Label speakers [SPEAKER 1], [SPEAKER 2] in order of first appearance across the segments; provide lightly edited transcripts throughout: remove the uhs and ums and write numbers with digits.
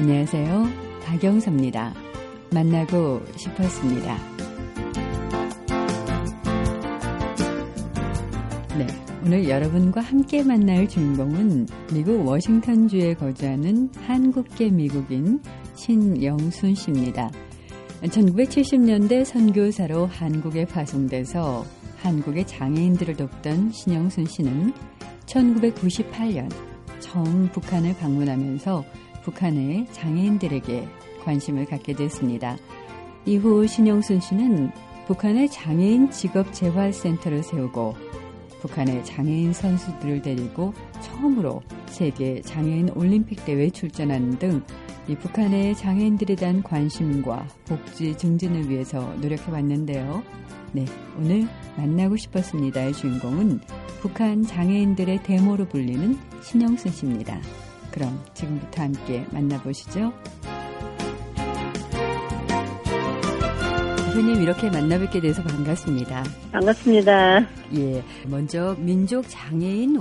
[SPEAKER 1] 안녕하세요. 박영서입니다. 만나고 싶었습니다. 네, 오늘 여러분과 함께 만날 주인공은 미국 워싱턴주에 거주하는 한국계 미국인 신영순 씨입니다. 1970년대 선교사로 한국에 파송돼서 한국의 장애인들을 돕던 신영순 씨는 1998년 처음 북한을 방문하면서 북한의 장애인들에게 관심을 갖게 됐습니다. 이후 신영순 씨는 북한의 장애인 직업재활센터를 세우고 북한의 장애인 선수들을 데리고 처음으로 세계 장애인 올림픽 대회에 출전하는 등 이 북한의 장애인들에 대한 관심과 복지 증진을 위해서 노력해왔는데요. 네, 오늘 만나고 싶었습니다의 주인공은 북한 장애인들의 데모로 불리는 신영순 씨입니다. 그럼 지금부터 함께 만나보시죠. 대표님 이렇게 만나뵙게 돼서 반갑습니다.
[SPEAKER 2] 반갑습니다.
[SPEAKER 1] 예, 먼저 민족장애인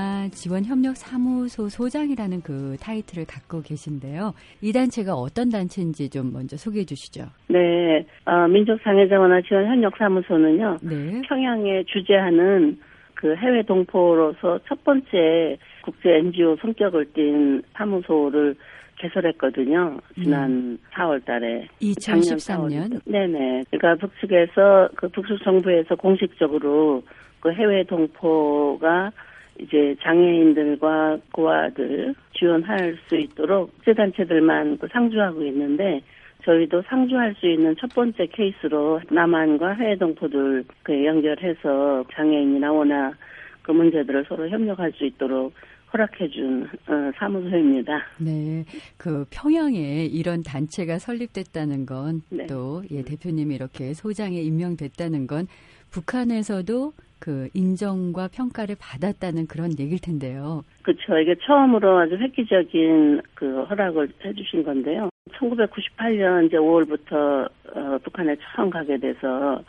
[SPEAKER 1] 원화지원협력사무소 소장이라는 그 타이틀을 갖고 계신데요. 이 단체가 어떤 단체인지 좀 먼저 소개해 주시죠.
[SPEAKER 2] 네, 민족장애자 원화지원협력사무소는요.
[SPEAKER 1] 네.
[SPEAKER 2] 평양에 주재하는 그 해외 동포로서 첫 번째 국제 NGO 성격을 띈 사무소를 개설했거든요. 지난 4월 달에.
[SPEAKER 1] 2013년?
[SPEAKER 2] 네네. 그러니까 북측에서, 북측 정부에서 공식적으로 그 해외 동포가 이제 장애인들과 고아들 지원할 수 있도록 국제단체들만 상주하고 있는데, 저희도 상주할 수 있는 첫 번째 케이스로 남한과 해외 동포들 연결해서 장애인이나 원화 그 문제들을 서로 협력할 수 있도록 허락해준 사무소입니다.
[SPEAKER 1] 네, 그 평양에 이런 단체가 설립됐다는 건
[SPEAKER 2] 네.
[SPEAKER 1] 또 대표님이 이렇게 소장에 임명됐다는 건 북한에서도 그 인정과 평가를 받았다는 그런 얘기일 텐데요.
[SPEAKER 2] 그렇죠. 이게 처음으로 아주 획기적인 그 허락을 해주신 건데요. 1998년 이제 5월부터 북한에 처음 가게 돼서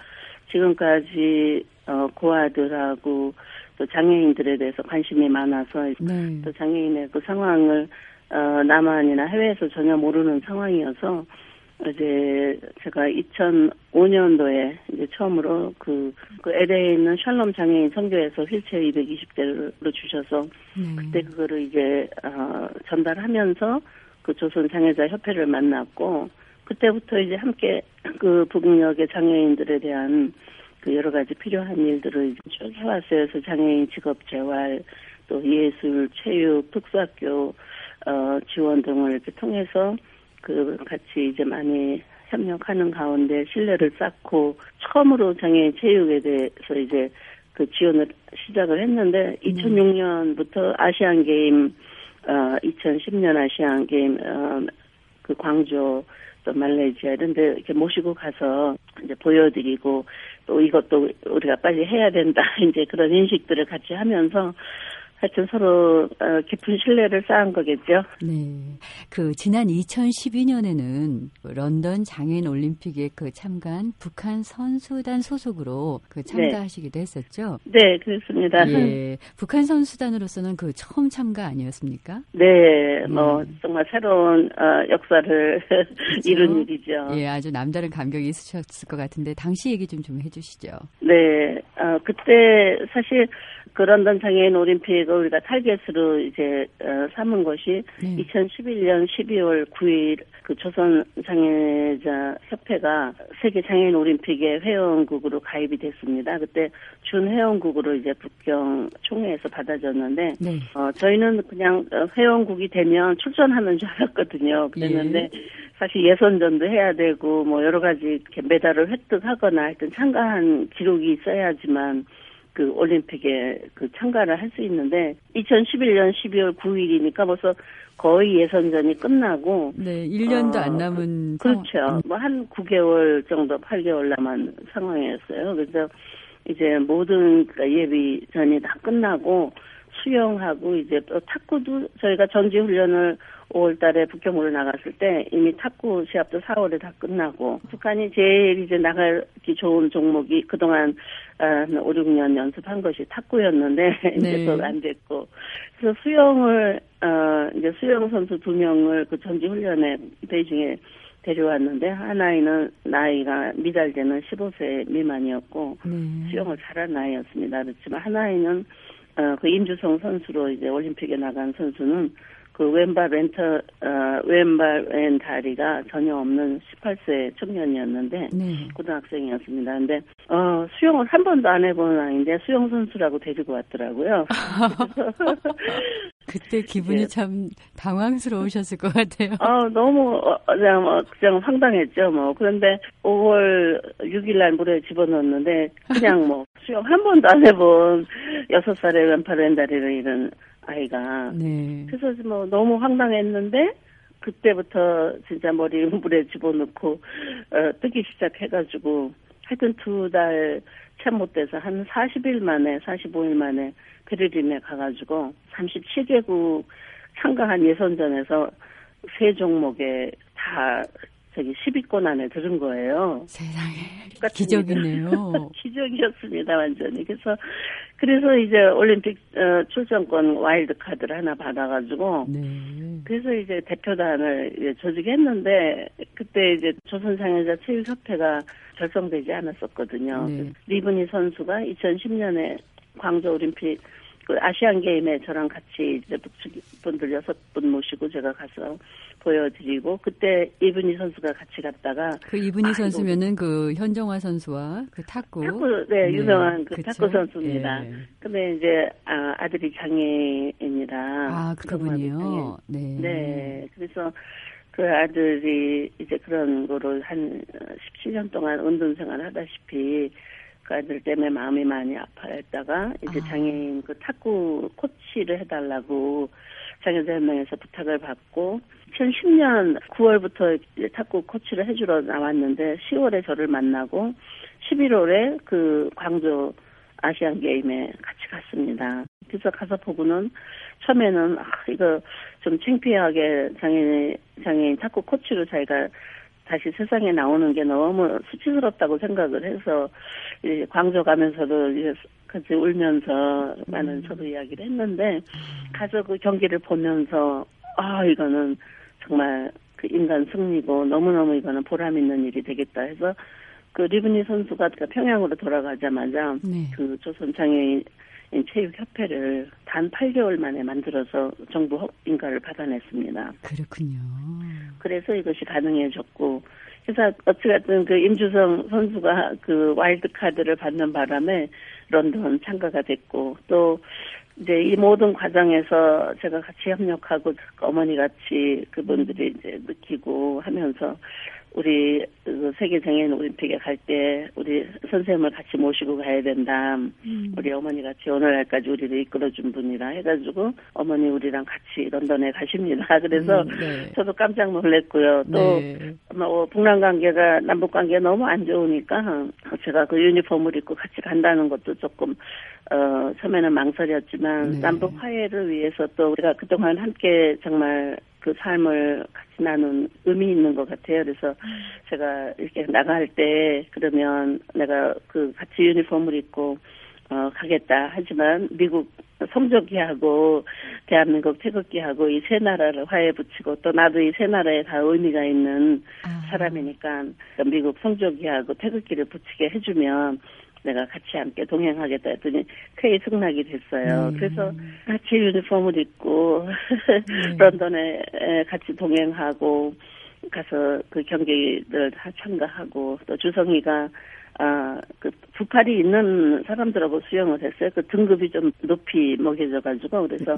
[SPEAKER 2] 지금까지 고아들하고 또 장애인들에 대해서 관심이 많아서
[SPEAKER 1] 네.
[SPEAKER 2] 또 장애인의 그 상황을 남한이나 해외에서 전혀 모르는 상황이어서 이제 제가 2005년도에 이제 처음으로 그 LA에 있는 샬롬 장애인 선교에서 휠체어 220대를 주셔서 그때 그거를 이제 전달하면서 그 조선 장애자 협회를 만났고 그때부터 이제 함께 그 북녘의 장애인들에 대한 그 여러 가지 필요한 일들을 쭉 해왔어요. 그래서 장애인 직업 재활, 또 예술, 체육, 특수학교 지원 등을 이렇게 통해서 그 같이 이제 많이 협력하는 가운데 신뢰를 쌓고 처음으로 장애인 체육에 대해서 이제 그 지원을 시작을 했는데 2006년부터 아시안 게임, 2010년 아시안 게임 그 광주 또 말레이시아 이런 데 이렇게 모시고 가서 이제 보여드리고 또 이것도 우리가 빨리 해야 된다. 이제 그런 인식들을 같이 하면서 하여튼 서로 깊은 신뢰를 쌓은 거겠죠.
[SPEAKER 1] 네. 그 지난 2012년에는 런던 장애인 올림픽에 그 참가한 북한 선수단 소속으로 그 참가하시기도 했었죠.
[SPEAKER 2] 네, 그렇습니다.
[SPEAKER 1] 예. 북한 선수단으로서는 그 처음 참가 아니었습니까?
[SPEAKER 2] 네, 정말 새로운 역사를
[SPEAKER 1] 그렇죠?
[SPEAKER 2] 이룬 일이죠.
[SPEAKER 1] 예, 아주 남다른 감격이 있으셨을 것 같은데 당시 얘기 좀 해주시죠.
[SPEAKER 2] 네, 그때 사실 그 런던 장애인 올림픽을 우리가 타겟으로 이제 삼은 것이 2011년 12월 9일 그 조선 장애자 협회가 세계 장애인 올림픽에 회원국으로 가입이 됐습니다. 그때 준 회원국으로 이제 북경 총회에서 받아줬는데 저희는 그냥 회원국이 되면 출전하는 줄 알았거든요. 그랬는데 사실 예선전도 해야 되고 뭐 여러 가지 이렇게 메달을 획득하거나 하여튼 참가한 기록이 있어야지만 그 올림픽에 그 참가를 할 수 있는데 2011년 12월 9일이니까 벌써 거의 예선전이 끝나고
[SPEAKER 1] 네, 1년도 안 남은
[SPEAKER 2] 그렇죠. 뭐 한 9개월 정도 8개월 남은 상황이었어요. 그래서 이제 모든 예비전이 다 끝나고 수영하고 이제 또 탁구도 저희가 전지 훈련을 5월 달에 북경으로 나갔을 때 이미 탁구 시합도 4월에 다 끝나고 북한이 제일 이제 나가기 좋은 종목이 그동안 5, 6년 연습한 것이 탁구였는데 이제 또 안 됐고 그래서 수영을 이제 수영 선수 2명을 그 전지 훈련에 베이징에 데려왔는데 하나이는 나이가 미달되는 15세 미만이었고 수영을 잘한 아이였습니다. 그렇지만 하나이는 그 임주성 선수로 이제 올림픽에 나간 선수는 그 왼발 왼 다리가 전혀 없는 18세 청년이었는데 고등학생이었습니다. 근데 수영을 한 번도 안 해본 아이인데 수영 선수라고 데리고 왔더라고요.
[SPEAKER 1] 그때 기분이 참 당황스러우셨을 것 같아요.
[SPEAKER 2] 너무 그냥 황당했죠. 뭐 그런데 5월 6일 날 물에 집어넣었는데 그냥 뭐 수영 한 번도 안 해본 6살의 왼팔 왼다리를 잃은 아이가. 그래서 뭐 너무 황당했는데 그때부터 진짜 머리 물에 집어넣고 뜨기 시작해가지고 하여튼 2달 채 못 돼서 한 40일 만에 45일 만에 베를린에 가가지고 37개국 참가한 예선전에서 3종목에 다 10위권 안에 들은 거예요.
[SPEAKER 1] 세상에 기적이네요.
[SPEAKER 2] 기적이었습니다, 완전히. 그래서 이제 올림픽 출전권 와일드 카드를 하나 받아가지고 그래서 이제 대표단을 이제 조직했는데 그때 이제 조선장애자체육협회가 결성되지 않았었거든요. 리브니 선수가 2010년에 광저우 올림픽 그 아시안 게임에 저랑 같이 이제 북측분들 6분 모시고 제가 가서 보여드리고 그때 이분희 선수가 같이 갔다가
[SPEAKER 1] 그 이분희 선수면은 그 현정화 선수와 그 탁구
[SPEAKER 2] 유명한 그 탁구 선수입니다. 근데 이제 아들이 장애인이라
[SPEAKER 1] 그분이요.
[SPEAKER 2] 그래서 그 아들이 이제 그런 거를 한 17년 동안 운동생활을 하다시피 그 아들 때문에 마음이 많이 아파했다가 이제 장애인 그 탁구 코치를 해달라고 장애자연맹에서 부탁을 받고 2010년 9월부터 이제 탁구 코치를 해주러 나왔는데 10월에 저를 만나고 11월에 그 광주 아시안 게임에 같이 갔습니다. 그래서 가서 보고는 처음에는 이거 좀 창피하게 장애인 탁구 코치로 자기가 다시 세상에 나오는 게 너무 수치스럽다고 생각을 해서 이제 광주 가면서도 이제 같이 울면서 많은 저도 이야기를 했는데 가서 그 경기를 보면서 이거는 정말 그 인간 승리고 너무너무 이거는 보람 있는 일이 되겠다 해서 그 리브니 선수가 평양으로 돌아가자마자 그 조선장애인 체육협회를 단 8개월 만에 만들어서 정부 인가를 받아냈습니다.
[SPEAKER 1] 그렇군요.
[SPEAKER 2] 그래서 이것이 가능해졌고, 그래서 어찌됐든 그 임주성 선수가 그 와일드 카드를 받는 바람에 런던 참가가 됐고, 또 이제 이 모든 과정에서 제가 같이 협력하고 어머니 같이 그분들이 이제 느끼고 하면서 우리 그 세계장애인 올림픽에 갈 때 우리 선생님을 같이 모시고 가야 된다. 우리 어머니가 오늘날까지 우리를 이끌어준 분이라 해가지고 어머니 우리랑 같이 런던에 가십니다. 그래서 저도 깜짝 놀랐고요. 또 뭐 북남 관계가 남북 관계가 너무 안 좋으니까 제가 그 유니폼을 입고 같이 간다는 것도 조금 처음에는 망설였지만 남북 화해를 위해서 또 우리가 그동안 함께 정말 그 삶을 같이 나눈 의미 있는 것 같아요. 그래서 제가 이렇게 나갈 때 그러면 내가 그 같이 유니폼을 입고 가겠다. 하지만 미국 성조기하고 대한민국 태극기하고 이 세 나라를 화해 붙이고 또 나도 이 세 나라에 다 의미가 있는 사람이니까 미국 성조기하고 태극기를 붙이게 해주면 내가 같이 함께 동행하겠다 했더니 쾌히 승낙이 됐어요. 그래서 같이 유니폼을 입고 런던에 같이 동행하고 가서 그 경기를 다 참가하고 또 주성이가 그 부팔이 있는 사람들하고 수영을 했어요. 그 등급이 좀 높이 먹여져가지고 그래서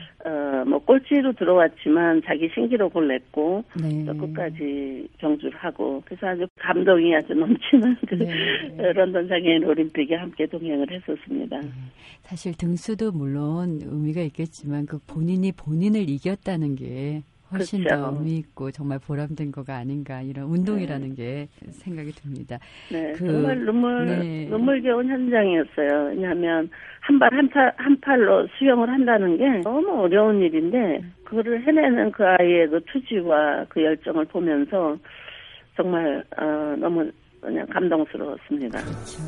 [SPEAKER 2] 뭐 꼴찌로 들어왔지만 자기 신기록을 냈고 또 끝까지 경주를 하고 그래서 아주 감동이 아주 넘치는 그 런던 장애인 올림픽에 함께 동행을 했었습니다.
[SPEAKER 1] 사실 등수도 물론 의미가 있겠지만 그 본인이 본인을 이겼다는 게 훨씬
[SPEAKER 2] 그렇죠.
[SPEAKER 1] 더 의미 있고 정말 보람된 거가 아닌가 이런 운동이라는 게 생각이 듭니다.
[SPEAKER 2] 네, 정말 눈물겨운 현장이었어요. 왜냐하면 한 팔로 수영을 한다는 게 너무 어려운 일인데 그거를 해내는 그 아이의 그 투지와 그 열정을 보면서 정말 너무 그냥 감동스러웠습니다.
[SPEAKER 1] 그렇죠.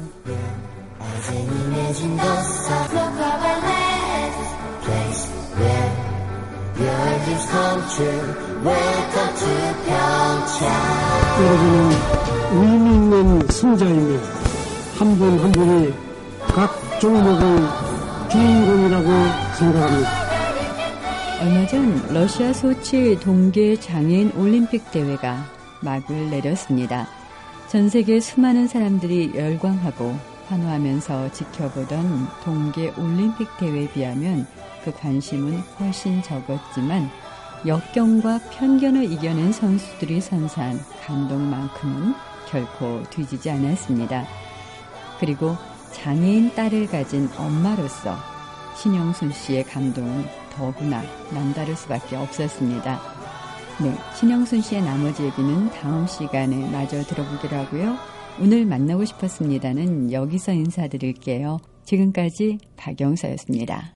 [SPEAKER 3] 여러분은 의미 있는 승자이며 한 분 한 분이 각 종목의 주인공이라고 생각합니다.
[SPEAKER 1] 얼마 전 러시아 소치 동계 장애인 올림픽 대회가 막을 내렸습니다. 전 세계 수많은 사람들이 열광하고 환호하면서 지켜보던 동계 올림픽 대회에 비하면 그 관심은 훨씬 적었지만 역경과 편견을 이겨낸 선수들이 선사한 감동만큼은 결코 뒤지지 않았습니다. 그리고 장애인 딸을 가진 엄마로서 신영순 씨의 감동은 더구나 남다를 수밖에 없었습니다. 네, 신영순 씨의 나머지 얘기는 다음 시간에 마저 들어보기로 하고요. 오늘 만나고 싶었습니다는 여기서 인사드릴게요. 지금까지 박영서였습니다.